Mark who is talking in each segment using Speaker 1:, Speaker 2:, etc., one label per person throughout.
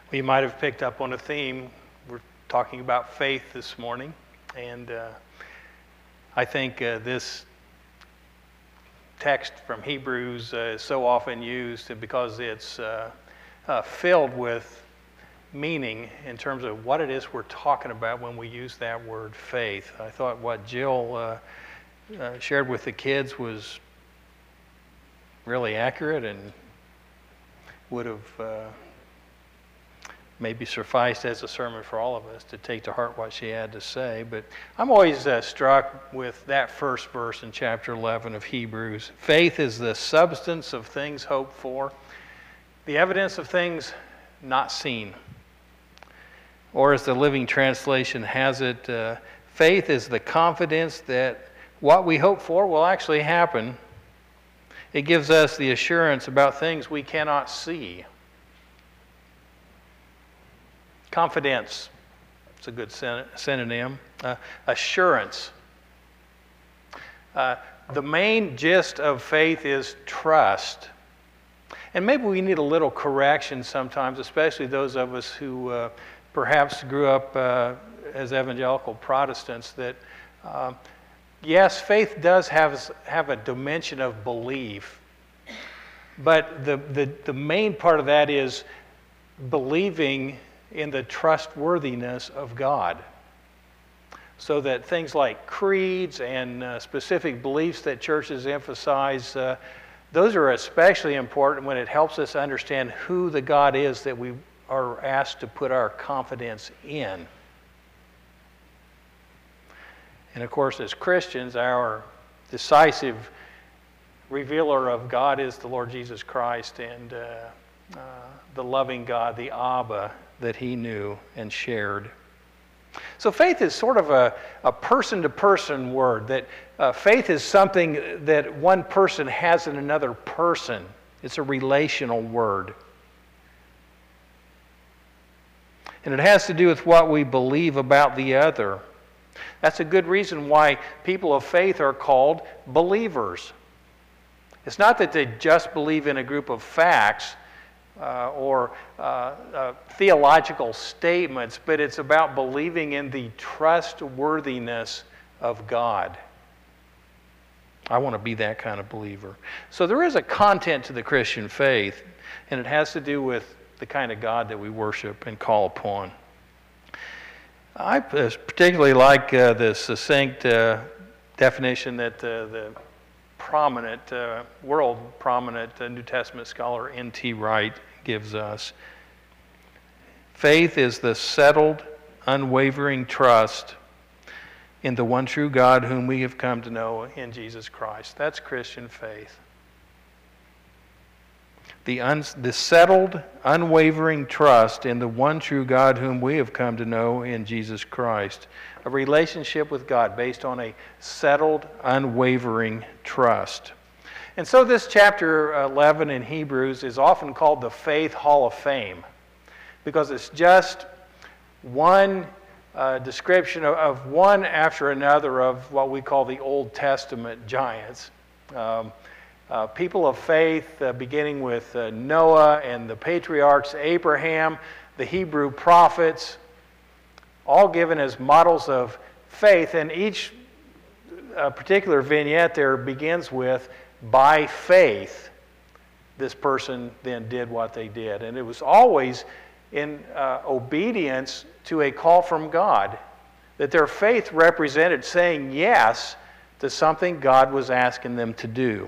Speaker 1: We might have picked up on a theme. We're talking about faith this morning, and I think this text from Hebrews is so often used because it's filled with meaning in terms of what it is we're talking about when we use that word faith. I thought what Jill shared with the kids was really accurate and would have maybe sufficed as a sermon for all of us to take to heart what she had to say. But I'm always struck with that first verse in chapter 11 of Hebrews. Faith is the substance of things hoped for, the evidence of things not seen. Or as the Living Translation has it, faith is the confidence that what we hope for will actually happen. It gives us the assurance about things we cannot see. Confidence, it's a good synonym. Assurance. The main gist of faith is trust. And maybe we need a little correction sometimes, especially those of us who perhaps grew up as evangelical Protestants, that yes, faith does have a dimension of belief, but the main part of that is believing in the trustworthiness of God. So that things like creeds and specific beliefs that churches emphasize, those are especially important when it helps us understand who the God is that we are asked to put our confidence in. And of course, as Christians, our decisive revealer of God is the Lord Jesus Christ and the loving God, the Abba, that he knew and shared. So faith is sort of a person-to-person word, that faith is something that one person has in another person. It's a relational word. And it has to do with what we believe about the other. That's a good reason why people of faith are called believers. It's not that they just believe in a group of facts, or theological statements, but it's about believing in the trustworthiness of God. I want to be that kind of believer. So there is a content to the Christian faith, and it has to do with the kind of God that we worship and call upon. I particularly like the succinct definition that the prominent, world-prominent New Testament scholar N.T. Wright gives us. Faith is the settled, unwavering trust in the one true God whom we have come to know in Jesus Christ. That's Christian faith. The settled, unwavering trust in the one true God whom we have come to know in Jesus Christ. A relationship with God based on a settled, unwavering trust. And so this chapter 11 in Hebrews is often called the Faith Hall of Fame, because it's just one description of one after another of what we call the Old Testament giants. People of faith, beginning with Noah and the patriarchs, Abraham, the Hebrew prophets, all given as models of faith. And each particular vignette there begins with, by faith, this person then did what they did. And it was always in obedience to a call from God, that their faith represented saying yes to something God was asking them to do.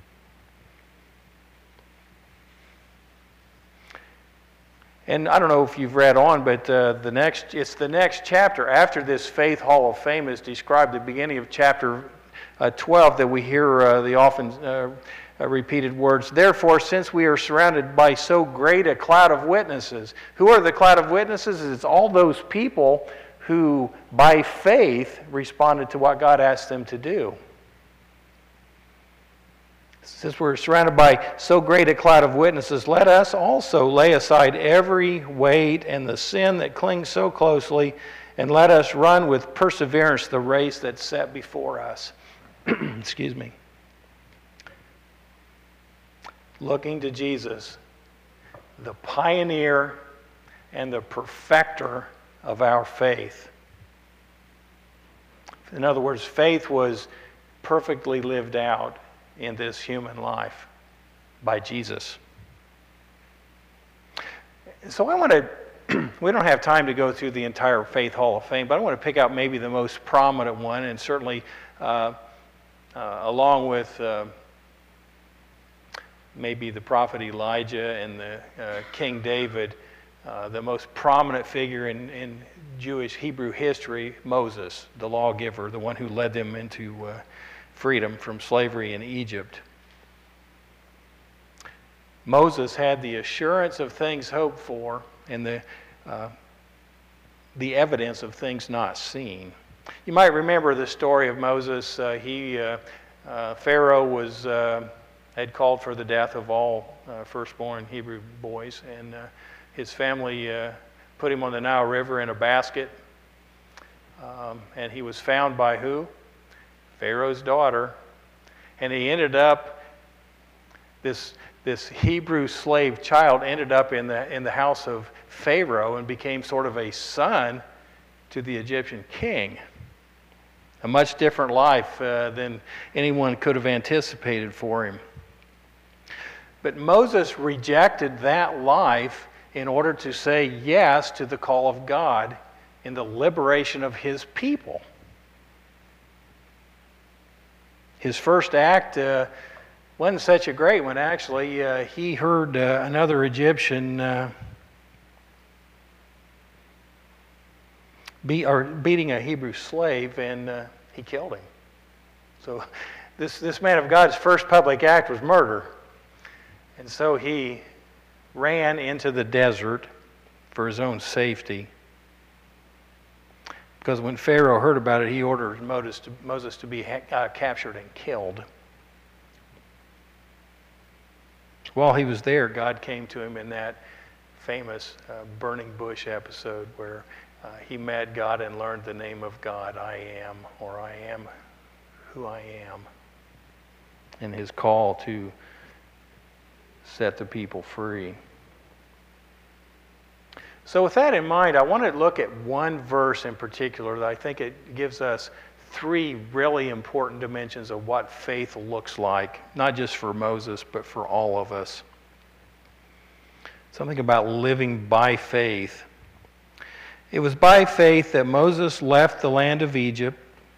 Speaker 1: And I don't know if you've read on, but it's the next chapter after this Faith Hall of Fame is described, the beginning of chapter 12, that we hear the often repeated words, therefore, since we are surrounded by so great a cloud of witnesses. Who are the cloud of witnesses? It's all those people who, by faith, responded to what God asked them to do. Since we're surrounded by so great a cloud of witnesses, let us also lay aside every weight and the sin that clings so closely, and let us run with perseverance the race that's set before us. Excuse me. Looking to Jesus, the pioneer and the perfecter of our faith. In other words, faith was perfectly lived out in this human life by Jesus. So I want to, we don't have time to go through the entire Faith Hall of Fame, but I want to pick out maybe the most prominent one, and certainly along with maybe the prophet Elijah and the King David, the most prominent figure in Jewish Hebrew history, Moses, the lawgiver, the one who led them into freedom from slavery in Egypt. Moses had the assurance of things hoped for and the evidence of things not seen. You might remember the story of Moses. Pharaoh had called for the death of all firstborn Hebrew boys, and his family put him on the Nile River in a basket, and he was found by who? Pharaoh's daughter. And he ended up, this Hebrew slave child ended up in the house of Pharaoh and became sort of a son to the Egyptian king. A much different life than anyone could have anticipated for him. But Moses rejected that life in order to say yes to the call of God in the liberation of his people. His first act wasn't such a great one, actually. He heard another Egyptian beating a Hebrew slave, and he killed him. So this man of God's first public act was murder. And so he ran into the desert for his own safety. Because when Pharaoh heard about it, he ordered Moses to be captured and killed. While he was there, God came to him in that famous burning bush episode where he met God and learned the name of God, I am, or I am who I am, and his call to set the people free. So with that in mind, I want to look at one verse in particular that I think it gives us three really important dimensions of what faith looks like, not just for Moses, but for all of us. Something about living by faith. It was by faith that Moses left the land of Egypt.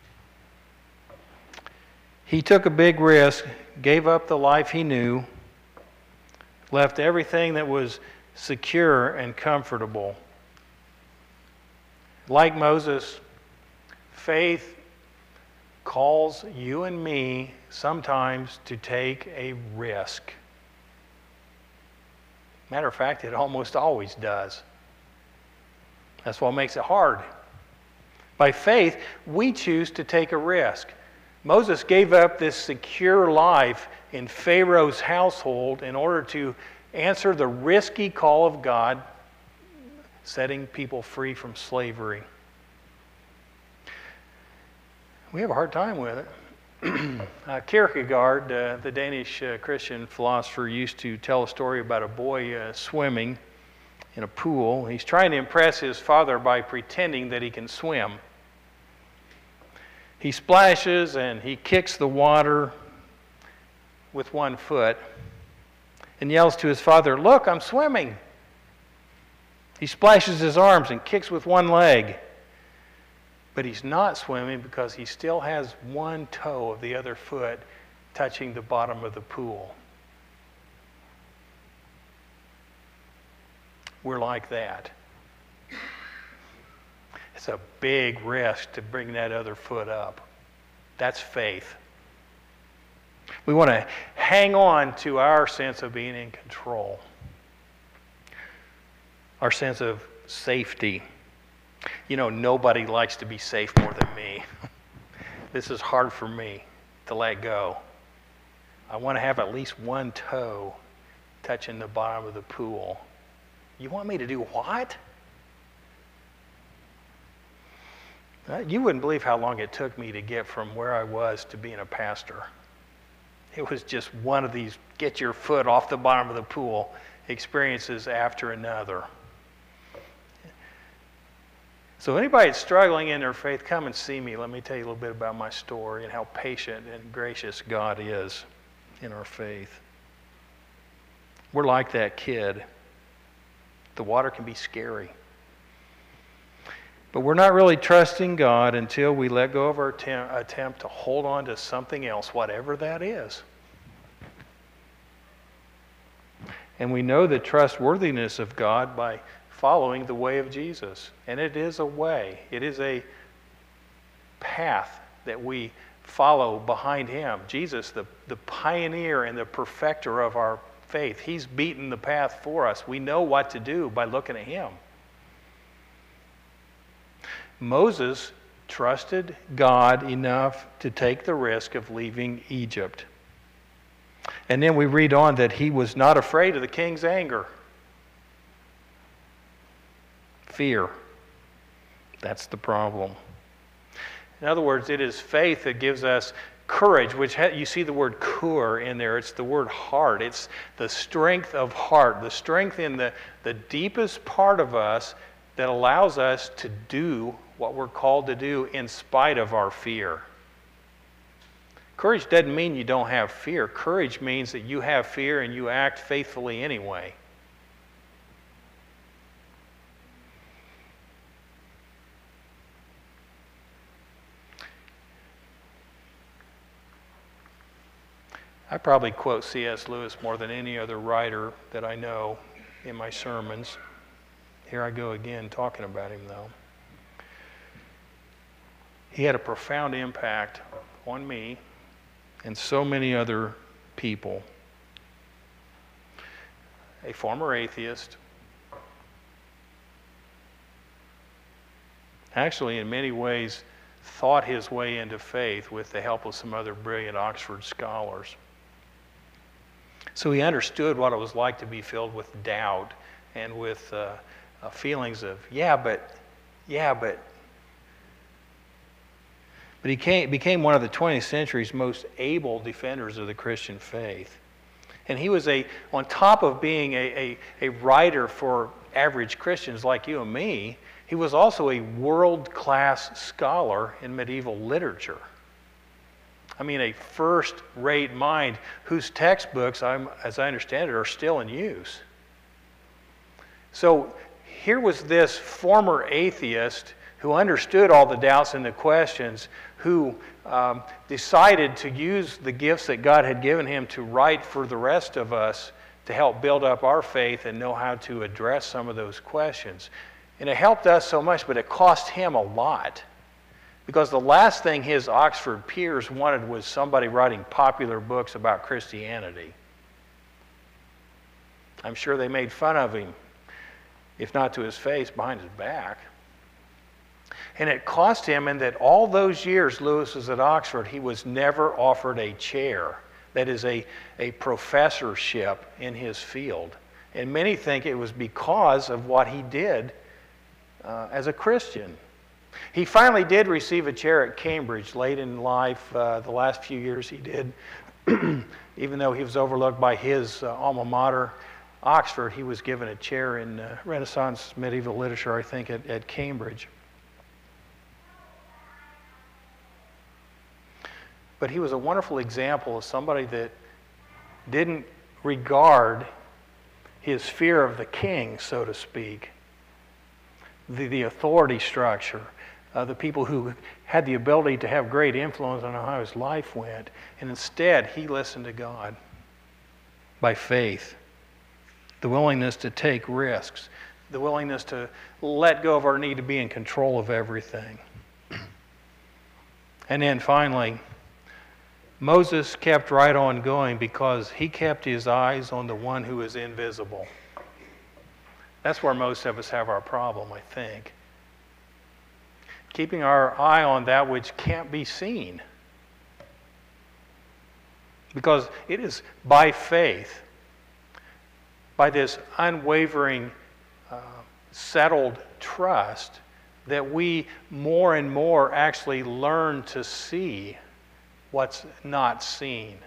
Speaker 1: He took a big risk, gave up the life he knew, left everything that was secure and comfortable. Like Moses, faith calls you and me sometimes to take a risk. Matter of fact, it almost always does. That's what makes it hard. By faith, we choose to take a risk. Moses gave up this secure life in Pharaoh's household in order to answer the risky call of God, setting people free from slavery. We have a hard time with it. Kierkegaard, the Danish Christian philosopher, used to tell a story about a boy swimming in a pool. He's trying to impress his father by pretending that he can swim. He splashes and he kicks the water with one foot and yells to his father, "Look, I'm swimming." He splashes his arms and kicks with one leg. But he's not swimming because he still has one toe of the other foot touching the bottom of the pool. We're like that. It's a big risk to bring that other foot up. That's faith. We want to hang on to our sense of being in control, our sense of safety. You know, nobody likes to be safe more than me. This is hard for me to let go. I want to have at least one toe touching the bottom of the pool. You want me to do what? You wouldn't believe how long it took me to get from where I was to being a pastor. It was just one of these get your foot off the bottom of the pool experiences after another. So anybody that's struggling in their faith, come and see me. Let me tell you a little bit about my story and how patient and gracious God is in our faith. We're like that kid. The water can be scary. But we're not really trusting God until we let go of our attempt to hold on to something else, whatever that is. And we know the trustworthiness of God by following the way of Jesus. And it is a way. It is a path that we follow behind Him. Jesus, the pioneer and the perfecter of our faith. He's beaten the path for us. We know what to do by looking at Him. Moses trusted God enough to take the risk of leaving Egypt. And then we read on that he was not afraid of the king's anger. Fear. That's the problem. In other words, it is faith that gives us courage, which you see the word kur in there. It's the word heart. It's the strength of heart, the strength in the deepest part of us that allows us to do what we're called to do in spite of our fear. Courage doesn't mean you don't have fear. Courage means that you have fear and you act faithfully anyway. I probably quote C.S. Lewis more than any other writer that I know in my sermons. Here I go again talking about him, though. He had a profound impact on me and so many other people. A former atheist, actually in many ways thought his way into faith with the help of some other brilliant Oxford scholars. So he understood what it was like to be filled with doubt and with feelings of, but he became one of the 20th century's most able defenders of the Christian faith. And he was on top of being a writer for average Christians like you and me, he was also a world-class scholar in medieval literature. I mean, a first-rate mind whose textbooks, as I understand it, are still in use. So here was this former atheist who understood all the doubts and the questions, who decided to use the gifts that God had given him to write for the rest of us to help build up our faith and know how to address some of those questions. And it helped us so much, but it cost him a lot. Because the last thing his Oxford peers wanted was somebody writing popular books about Christianity. I'm sure they made fun of him, if not to his face, behind his back. And it cost him in that all those years Lewis was at Oxford, he was never offered a chair. That is a professorship in his field. And many think it was because of what he did as a Christian. He finally did receive a chair at Cambridge late in life. The last few years he did, even though he was overlooked by his alma mater, Oxford, he was given a chair in Renaissance medieval literature, I think, at Cambridge. But he was a wonderful example of somebody that didn't regard his fear of the king, so to speak, the authority structure, the people who had the ability to have great influence on how his life went. And instead, he listened to God by faith. The willingness to take risks. The willingness to let go of our need to be in control of everything. And then finally, Moses kept right on going because he kept his eyes on the one who is invisible. That's where most of us have our problem, I think. Keeping our eye on that which can't be seen. Because it is by faith, by this unwavering, settled trust, that we more and more actually learn to see what's not seen.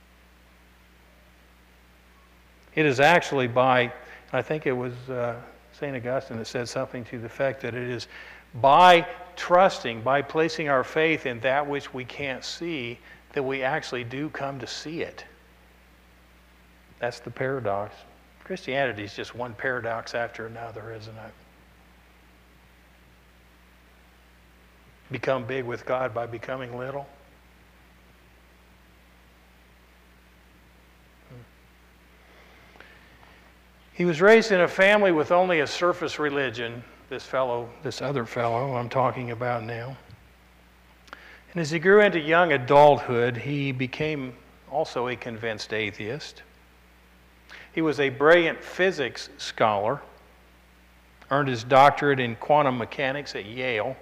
Speaker 1: It is actually by, I think it was St. Augustine that said something to the effect that it is by trusting, by placing our faith in that which we can't see, that we actually do come to see it. That's the paradox. Christianity is just one paradox after another, isn't it? Become big with God by becoming little. He was raised in a family with only a surface religion, this other fellow I'm talking about now. And as he grew into young adulthood, he became also a convinced atheist. He was a brilliant physics scholar, earned his doctorate in quantum mechanics at Yale,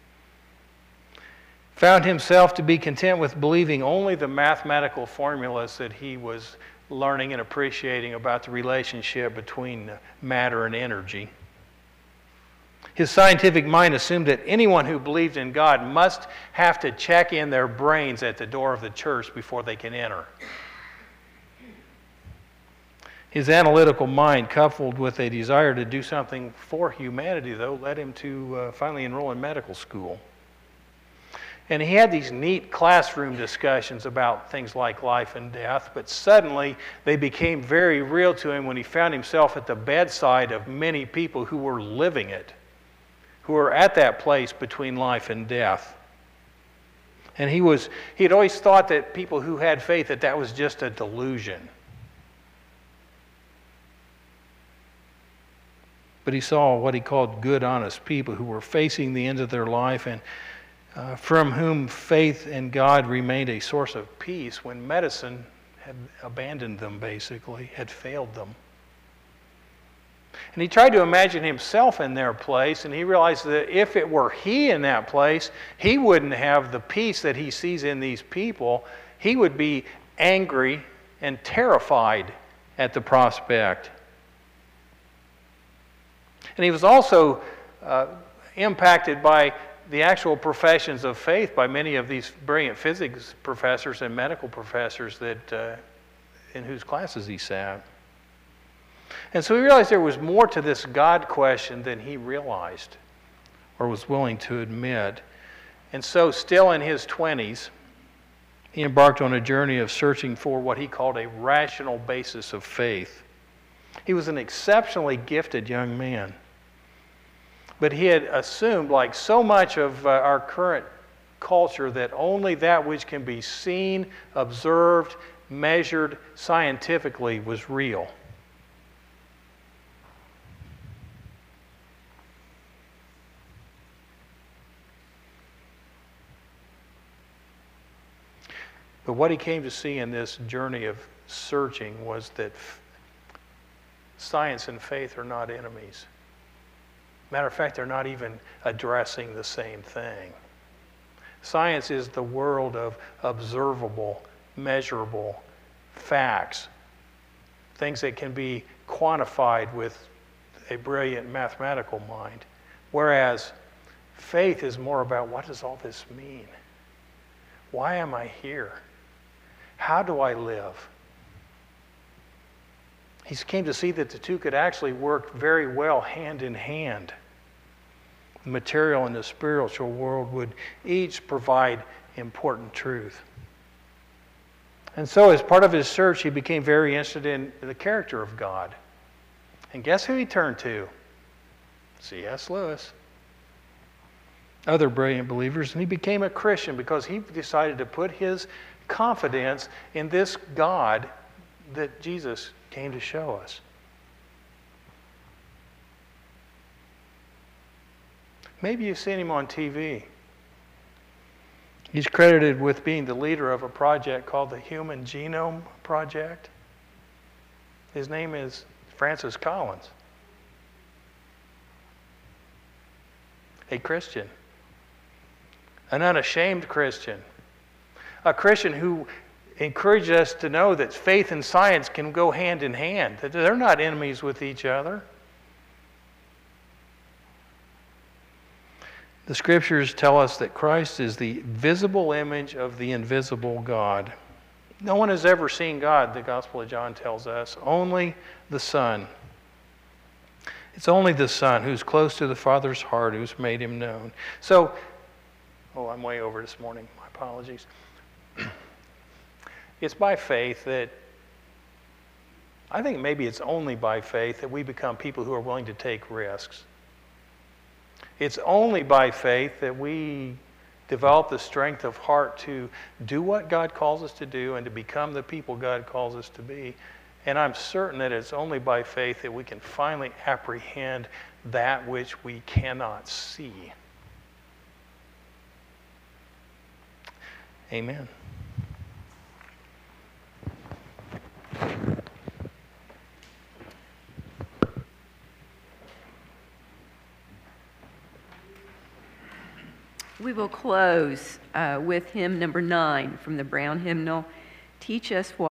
Speaker 1: found himself to be content with believing only the mathematical formulas that he was learning and appreciating about the relationship between matter and energy. His scientific mind assumed that anyone who believed in God must have to check in their brains at the door of the church before they can enter. His analytical mind, coupled with a desire to do something for humanity, though, led him to finally enroll in medical school. And he had these neat classroom discussions about things like life and death, but suddenly they became very real to him when he found himself at the bedside of many people who were living it, who were at that place between life and death. And he had always thought that people who had faith, that was just a delusion. But he saw what he called good, honest people who were facing the end of their life and from whom faith in God remained a source of peace when medicine had abandoned them, basically, had failed them. And he tried to imagine himself in their place, and he realized that if it were he in that place, he wouldn't have the peace that he sees in these people. He would be angry and terrified at the prospect. And he was also impacted by the actual professions of faith by many of these brilliant physics professors and medical professors that in whose classes he sat. And so he realized there was more to this God question than he realized or was willing to admit. And so still in his 20s, he embarked on a journey of searching for what he called a rational basis of faith. He was an exceptionally gifted young man. But he had assumed, like so much of our current culture, that only that which can be seen, observed, measured scientifically was real. But what he came to see in this journey of searching was that science and faith are not enemies. Matter of fact, they're not even addressing the same thing. Science is the world of observable, measurable facts, things that can be quantified with a brilliant mathematical mind. Whereas faith is more about, what does all this mean? Why am I here? How do I live? He came to see that the two could actually work very well hand in hand. The material and the spiritual world would each provide important truth. And so as part of his search, he became very interested in the character of God. And guess who he turned to? C.S. Lewis. Other brilliant believers. And he became a Christian because he decided to put his confidence in this God that Jesus came to show us. Maybe you've seen him on TV. He's credited with being the leader of a project called the Human Genome Project. His name is Francis Collins. A Christian. An unashamed Christian. A Christian who encouraged us to know that faith and science can go hand in hand, that they're not enemies with each other. The Scriptures tell us that Christ is the visible image of the invisible God. No one has ever seen God, the Gospel of John tells us, only the Son. It's only the Son who's close to the Father's heart who's made him known. So, I'm way over this morning. My apologies. It's by faith that, I think maybe it's only by faith that we become people who are willing to take risks. It's only by faith that we develop the strength of heart to do what God calls us to do and to become the people God calls us to be. And I'm certain that it's only by faith that we can finally apprehend that which we cannot see. Amen.
Speaker 2: We will close with hymn number 9 from the Brown hymnal, Teach Us What